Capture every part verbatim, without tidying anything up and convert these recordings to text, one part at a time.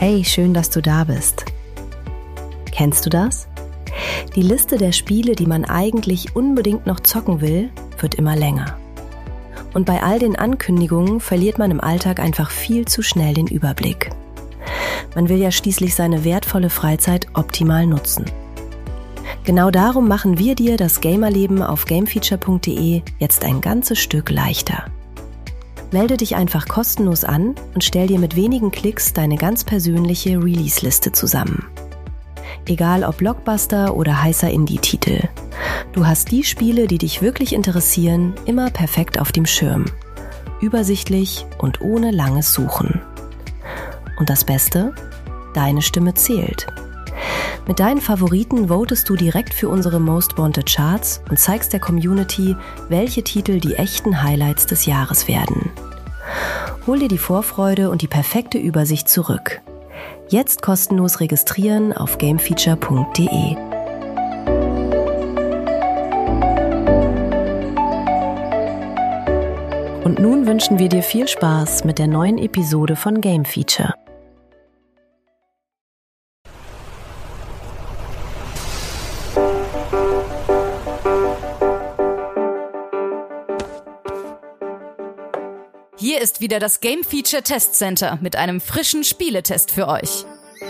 Hey, schön, dass du da bist. Kennst du das? Die Liste der Spiele, die man eigentlich unbedingt noch zocken will, wird immer länger. Und bei all den Ankündigungen verliert man im Alltag einfach viel zu schnell den Überblick. Man will ja schließlich seine wertvolle Freizeit optimal nutzen. Genau darum machen wir dir das Gamerleben auf gamefeature punkt de jetzt ein ganzes Stück leichter. Melde dich einfach kostenlos an und stell dir mit wenigen Klicks deine ganz persönliche Release-Liste zusammen. Egal ob Blockbuster oder heißer Indie-Titel. Du hast die Spiele, die dich wirklich interessieren, immer perfekt auf dem Schirm. Übersichtlich und ohne langes Suchen. Und das Beste? Deine Stimme zählt. Mit deinen Favoriten votest du direkt für unsere Most Wanted Charts und zeigst der Community, welche Titel die echten Highlights des Jahres werden. Hol dir die Vorfreude und die perfekte Übersicht zurück. Jetzt kostenlos registrieren auf gamefeature punkt de. Und nun wünschen wir dir viel Spaß mit der neuen Episode von Game Feature. Hier ist wieder das Game Feature Test Center mit einem frischen Spieletest für euch.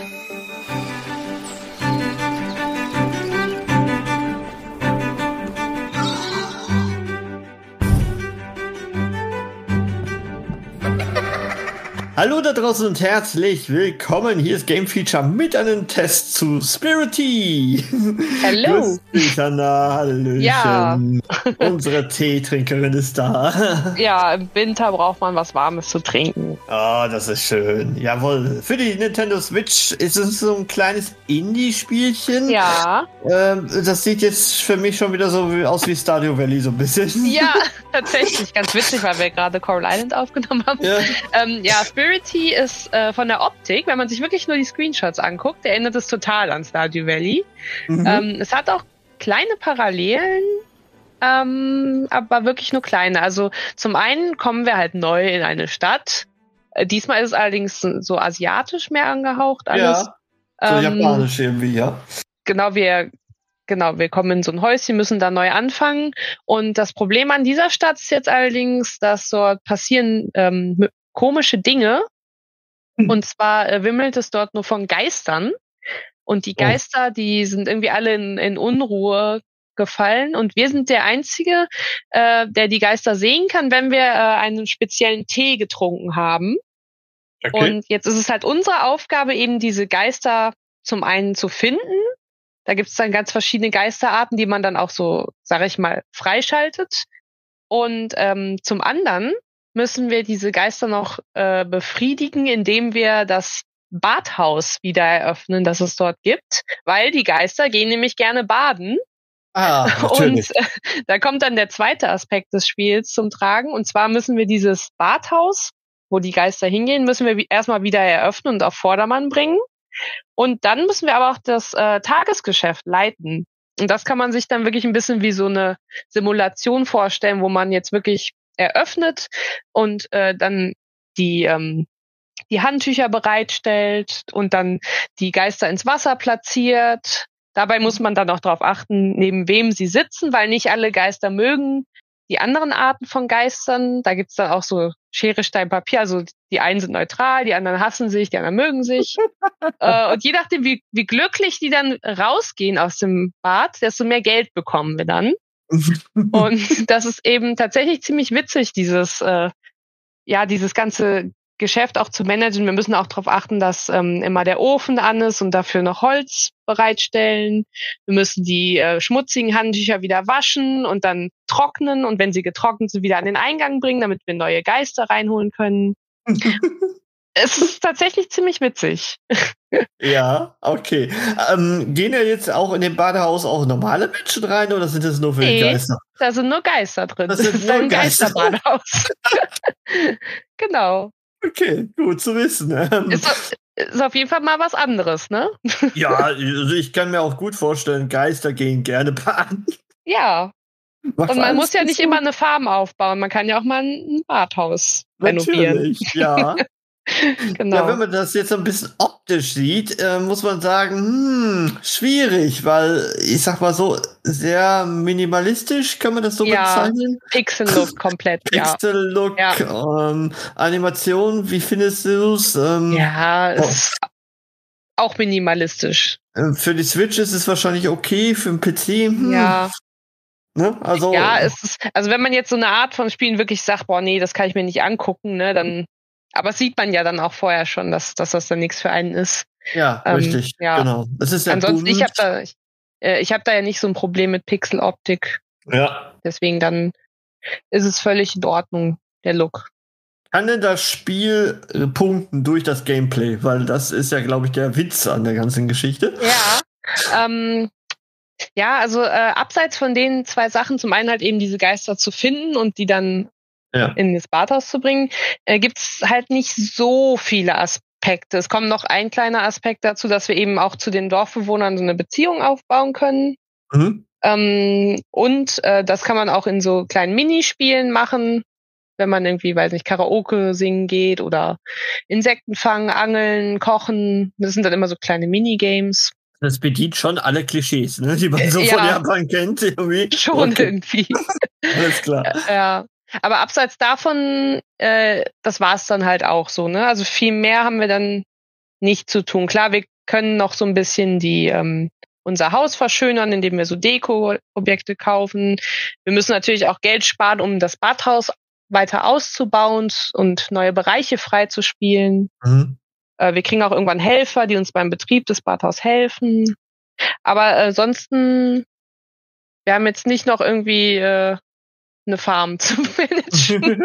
Hallo da draußen und herzlich willkommen. Hier ist Game Feature mit einem Test zu Spirity. Hallo. Grüß dich, Anna. Hallöchen. Ja. Unsere Teetrinkerin ist da. Ja, im Winter braucht man was Warmes zu trinken. Oh, das ist schön. Jawohl. Für die Nintendo Switch ist es so ein kleines Indie-Spielchen. Ja. Ähm, das sieht jetzt für mich schon wieder so aus wie Stardew Valley so ein bisschen. Ja, tatsächlich. Ganz witzig, weil wir gerade Coral Island aufgenommen haben. Ja, Ähm, ja, Spirity ist äh, von der Optik, wenn man sich wirklich nur die Screenshots anguckt, erinnert es total an Stardew Valley. Mhm. Ähm, es hat auch kleine Parallelen, ähm, aber wirklich nur kleine. Also zum einen kommen wir halt neu in eine Stadt. Äh, diesmal ist es allerdings so asiatisch mehr angehaucht alles. Ja, so Ähm, japanisch irgendwie, ja. Genau, wir Genau, wir kommen in so ein Häuschen, müssen da neu anfangen. Und das Problem an dieser Stadt ist jetzt allerdings, dass dort passieren ähm, m- komische Dinge. Mhm. Und zwar äh, wimmelt es dort nur von Geistern. Und die Oh. Geister, die sind irgendwie alle in, in Unruhe gefallen. Und wir sind der Einzige, äh, der die Geister sehen kann, wenn wir äh, einen speziellen Tee getrunken haben. Okay. Und jetzt ist es halt unsere Aufgabe, eben diese Geister zum einen zu finden. Da gibt es dann ganz verschiedene Geisterarten, die man dann auch so, sage ich mal, freischaltet. Und ähm, zum anderen müssen wir diese Geister noch äh, befriedigen, indem wir das Badhaus wieder eröffnen, das es dort gibt. Weil die Geister gehen nämlich gerne baden. Ah, natürlich. Und äh, da kommt dann der zweite Aspekt des Spiels zum Tragen. Und zwar müssen wir dieses Badhaus, wo die Geister hingehen, müssen wir wie- erstmal wieder eröffnen und auf Vordermann bringen. Und dann müssen wir aber auch das äh, Tagesgeschäft leiten. Und das kann man sich dann wirklich ein bisschen wie so eine Simulation vorstellen, wo man jetzt wirklich eröffnet und äh, dann die ähm, die Handtücher bereitstellt und dann die Geister ins Wasser platziert. Dabei muss man dann auch darauf achten, neben wem sie sitzen, weil nicht alle Geister mögen die anderen Arten von Geistern. Da gibt's dann auch so Schere, Stein, Papier. Also die einen sind neutral, die anderen hassen sich, die anderen mögen sich. äh, und je nachdem, wie, wie glücklich die dann rausgehen aus dem Bad, desto mehr Geld bekommen wir dann. Und das ist eben tatsächlich ziemlich witzig, dieses, äh, ja, dieses ganze Geschäft auch zu managen. Wir müssen auch darauf achten, dass ähm, immer der Ofen an ist und dafür noch Holz bereitstellen. Wir müssen die äh, schmutzigen Handtücher wieder waschen und dann trocknen und wenn sie getrocknet sind, wieder an den Eingang bringen, damit wir neue Geister reinholen können. Es ist tatsächlich ziemlich witzig. Ja, okay. Ähm, gehen ja jetzt auch in dem Badehaus auch normale Menschen rein oder sind das nur für Nee. die Geister? Da sind nur Geister drin. Das Das, sind ist nur ein Geister. Geisterbadhaus. Genau. Okay, gut zu wissen. Ähm, Ist, ist auf jeden Fall mal was anderes, ne? ja, also ich kann mir auch gut vorstellen, Geister gehen gerne baden. Ja. Macht Und man alles muss ja ganz nicht gut. immer eine Farm aufbauen. Man kann ja auch mal ein Badhaus renovieren. Natürlich, ja. Genau. Ja, wenn man das jetzt so ein bisschen optisch sieht, äh, muss man sagen, hm, schwierig, weil ich sag mal so, sehr minimalistisch, kann man das so Ja, bezeichnen? Pixel-Look komplett, ja. Pixel-Look, Ja. ähm, Animation, wie findest du es? Ähm, Ja, oh, ist auch minimalistisch. äh, für die Switch ist es wahrscheinlich okay, für den P C, hm, Ja. ne? Also, Ja, es ist, also wenn man jetzt so eine Art von Spielen wirklich sagt, boah, nee, das kann ich mir nicht angucken, ne, dann, aber das sieht man ja dann auch vorher schon, dass, dass das dann nichts für einen ist. ja, Ähm, richtig, ja. genau. Es ist ja Ansonsten, bunt. ich habe da, ich, äh, ich habe da ja nicht so ein Problem mit Pixeloptik, Ja. deswegen dann ist es völlig in Ordnung, der Look. Kann denn das Spiel äh, punkten durch das Gameplay? Weil das ist ja, glaube ich, der Witz an der ganzen Geschichte. Ja, ähm, ja, also äh, abseits von den zwei Sachen, zum einen halt eben diese Geister zu finden und die dann Ja. in das Badhaus zu bringen, äh, gibt's halt nicht so viele Aspekte. Es kommt noch ein kleiner Aspekt dazu, dass wir eben auch zu den Dorfbewohnern so eine Beziehung aufbauen können. Mhm. Ähm, und äh, das kann man auch in so kleinen Minispielen machen, wenn man irgendwie, weiß nicht, Karaoke singen geht oder Insekten fangen, angeln, kochen. Das sind dann immer so kleine Minigames. Das bedient schon alle Klischees, ne, die man so Äh, von ja. Japan kennt. Irgendwie. Schon Okay, irgendwie. alles klar. Ja. Aber abseits davon, äh, das war's dann halt auch so, ne? Also viel mehr haben wir dann nicht zu tun. Klar, wir können noch so ein bisschen die ähm, unser Haus verschönern, indem wir so Deko-Objekte kaufen. Wir müssen natürlich auch Geld sparen, um das Badhaus weiter auszubauen und neue Bereiche freizuspielen. Mhm. Äh, wir kriegen auch irgendwann Helfer, die uns beim Betrieb des Badhaus helfen. Aber äh, ansonsten, wir haben jetzt nicht noch irgendwie äh, eine Farm zu managen.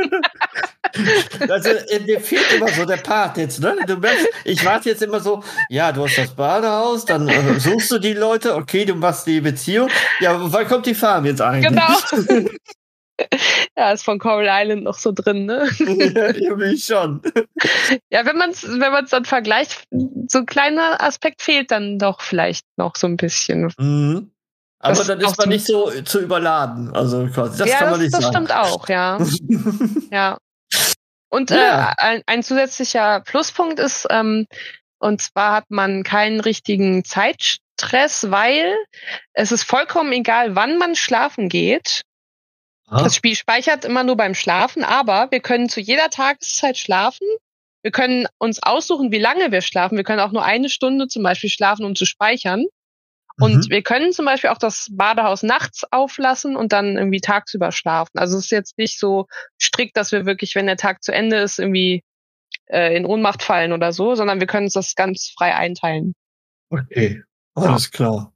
Also, äh, mir fehlt immer so der Part jetzt, ne? Du merkst, ich warte jetzt immer so, ja, du hast das Badehaus, dann äh, suchst du die Leute, okay, du machst die Beziehung. Ja, wann kommt die Farm jetzt eigentlich? Genau. Ja, ist von Coral Island noch so drin, ne? Irgendwie schon. Ja, wenn man es wenn man's dann vergleicht, so ein kleiner Aspekt fehlt dann doch vielleicht noch so ein bisschen. Mhm. Aber Das dann auch ist man so- nicht so zu überladen. Also quasi, das ja, kann man das, nicht das sagen. stimmt auch, ja. Ja. Und Ja. äh, ein, ein zusätzlicher Pluspunkt ist, ähm, und zwar hat man keinen richtigen Zeitstress, weil es ist vollkommen egal, wann man schlafen geht. Ah. Das Spiel speichert immer nur beim Schlafen, aber wir können zu jeder Tageszeit schlafen. Wir können uns aussuchen, wie lange wir schlafen. Wir können auch nur eine Stunde zum Beispiel schlafen, um zu speichern. Und Mhm. wir können zum Beispiel auch das Badehaus nachts auflassen und dann irgendwie tagsüber schlafen. Also es ist jetzt nicht so strikt, dass wir wirklich, wenn der Tag zu Ende ist, irgendwie äh, in Ohnmacht fallen oder so, sondern wir können uns das ganz frei einteilen. Okay, alles klar.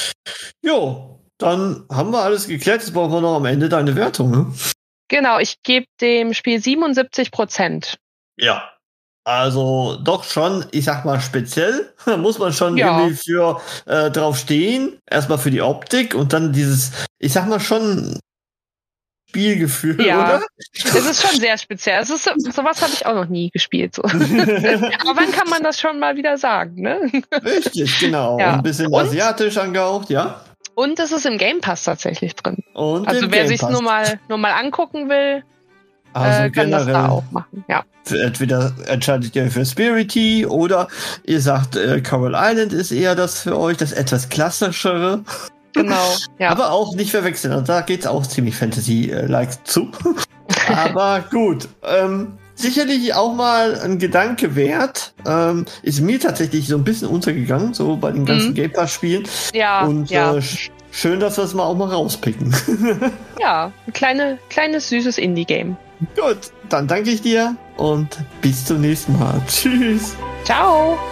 Jo, dann haben wir alles geklärt. Jetzt brauchen wir noch am Ende deine Wertung, ne? Genau, ich gebe dem Spiel siebenundsiebzig Prozent. Ja. Also doch schon, ich sag mal, speziell. Da muss man schon Ja. irgendwie für äh, drauf stehen. Erstmal für die Optik und dann dieses, ich sag mal, schon Spielgefühl, Ja. oder? Es ist schon sehr speziell. Es ist so, sowas habe ich auch noch nie gespielt. So. Aber wann kann man das schon mal wieder sagen, ne? Richtig, genau. Ja. Und ein bisschen Und? asiatisch angehaucht, ja. Und es ist im Game Pass tatsächlich drin. Und Also im wer Game sich Pass. nur mal nur mal angucken will, Also äh, kann das da generell, auch machen. Ja. entweder entscheidet ihr für Spirity oder ihr sagt, äh, Coral Island ist eher das für euch, das etwas klassischere. Genau. Ja. Aber auch nicht verwechseln. Und da geht's auch ziemlich Fantasy-like zu. Aber gut. Ähm, sicherlich auch mal ein Gedanke wert. Ähm, ist mir tatsächlich so ein bisschen untergegangen, so bei den ganzen Mhm. Game Pass-Spielen. ja, Und ja. äh, sch- schön, dass wir es mal auch mal rauspicken. Ja, ein kleine, kleines, süßes Indie-Game. Gut, dann danke ich dir und bis zum nächsten Mal. Tschüss. Ciao!